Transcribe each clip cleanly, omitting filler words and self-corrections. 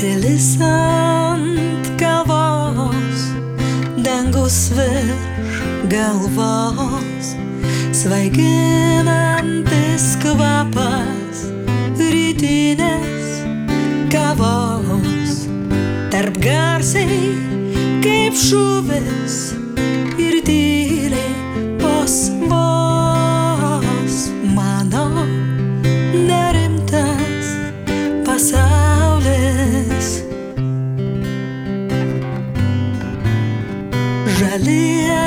Pilis ant kavos, dangus virš galvos, svaiginantis kvapas rytinės kavos. Tarp garsiai kaip šūvis ir tyliai vos mano nerimtas pasaulis. Žali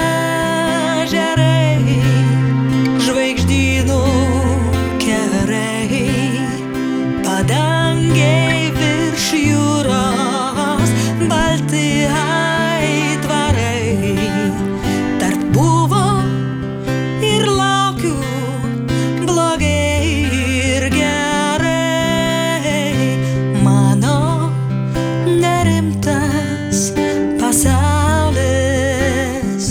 ežerai, žvaigždynų kerai, padangiai virš jūros, balti aitvarai. Tarp buvo ir laukiu, blogai ir gerai, mano nerimtas pasaulis.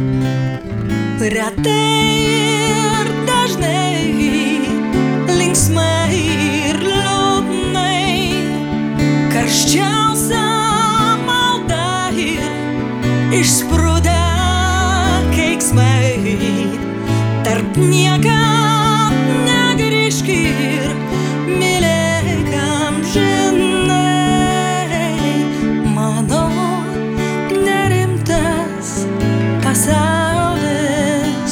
Retai ir dažnai, linksmai ir liūdnai, karščiausia malda ir išsprūdę keiksmai. Tarp niekam negrįžk ir mylėk amžinai, mano nerimtas pasaulis.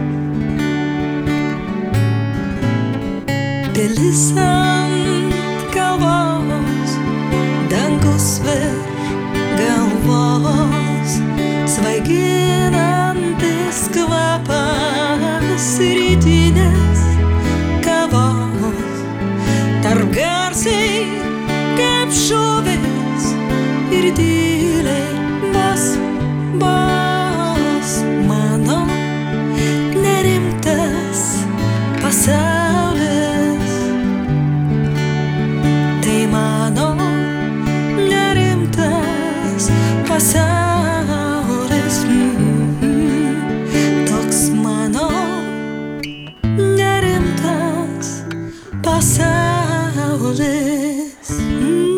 Pilis ant kavos, dangus virš galvos, svaiginantis kvapas rytinės kavos. Tarp garsiai kaip šūvis ir tyliai vos mano nerimtas pasaulis. Tai mano nerimtas pasaulis. Toks mano nerimtas pasaulis.